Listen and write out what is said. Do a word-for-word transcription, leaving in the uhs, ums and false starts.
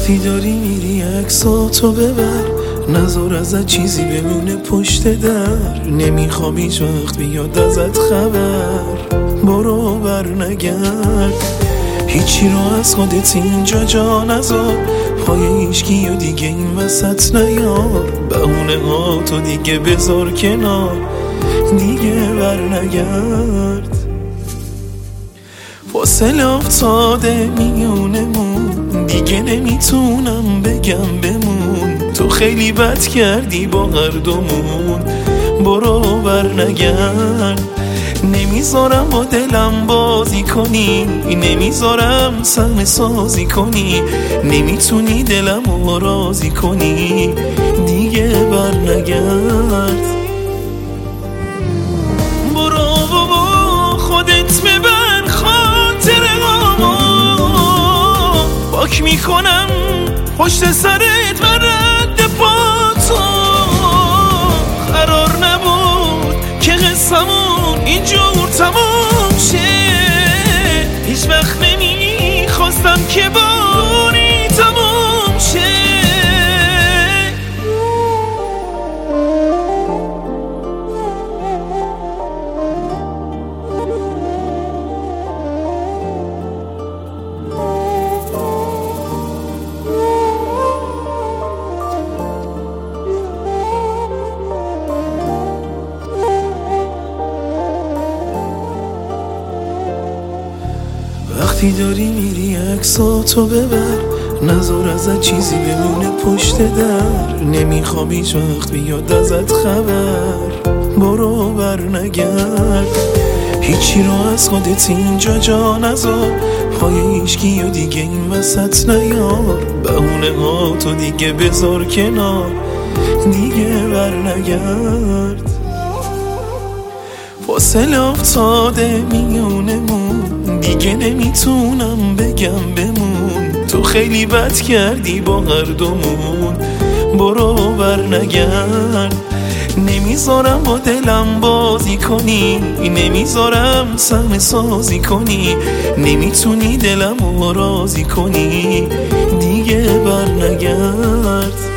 وقتی داری میری عکساتو ببر، نذار ازت چیزی بمونه پشت در. نمیخوام هیچ وقت بیاد ازت خبر، برو بر نگرد. هیچی رو از خودت اینجا جا نذار، پای هیچکی و دیگه این وسط نیار. بهونه ها تو دیگه بذار کنار، دیگه بر نگرد. فاصله افتاده میونمون، دیگه نمیتونم بگم بمون. تو خیلی بد کردی با هر دومون، برو بر نگرد. نمیذارم با دلم بازی کنی، نمیذارم سهم سازی کنی. نمیتونی دلم رو راضی کنی، دیگه بر نگرد. برو بابا خودت ببر خاطرهامو، پاک میکنم پشت سرت و رد پاتو. قرار نبود که قصمون اینجور تمام شه، هیچ وقت نمیخواستم که باری تمام شه. وقتی داری میری عکساتو ببر، نذار ازت چیزی بمونه پشت در. نمیخوام هیچ وقت بیاد ازت خبر، برو بر نگرد. هیچی رو از خودت اینجا جا نذار، پای هیچکی و دیگه این وسط نیار. بهونه ها تو دیگه بذار کنار، دیگه بر نگرد. فاصله افتاده میونمون، دیگه نمیتونم بگم بمون. تو خیلی بد کردی با هر دومون، برو بر نگرد. نمیذارم با دلم بازی کنی، نمیذارم سهم سازی کنی. نمیتونی دلم رو راضی کنی، دیگه بر نگرد.